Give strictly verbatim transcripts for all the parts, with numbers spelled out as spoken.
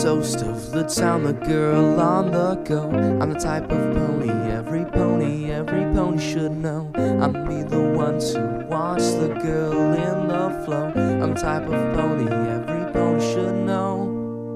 toast of the town, the girl on the go. I'm the type of pony every pony, every pony should know. I'm me the one to watch the girl in the flow. I'm the type of pony every pony should know.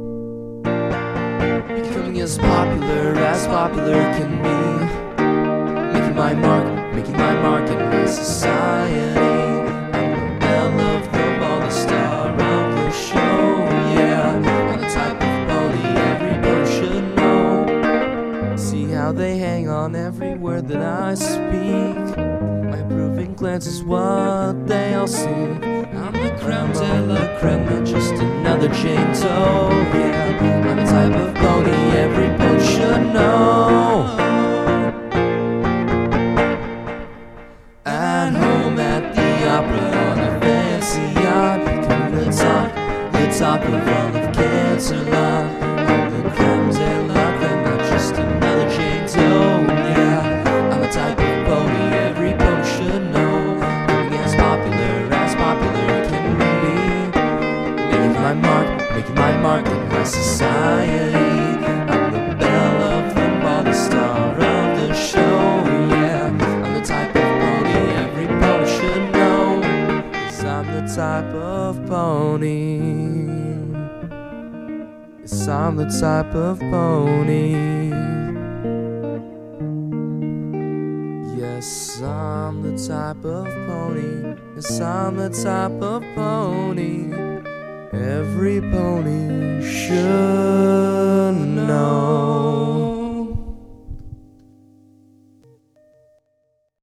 Becoming as popular as popular can be, making my mark, making my mark in my society. I'm the belle of the ball, the star of the show, yeah. I'm the type of pony every pony should know. See how they hang on every word that I speak. My approving glance is what they all see. I'm the creme de la creme, not just another chain toe, yeah. I'm the type of pony every pony should know. At home, at the opera, on a fancy yacht, come let's talk, let's talk of all of cancer lot. I'm the creme de la creme, not just another chain toe, yeah. I'm the type of pony every pony should know. Becoming as popular as popular can be, making my mark, making my mark in my society. I'm the belle of the ball, the star of the show, yeah. I'm the type of pony every pony should know, 'cause I'm the type of pony. Yes, I'm the type of pony. Yes, I'm the type of pony. Yes, I'm the type of pony every pony should know.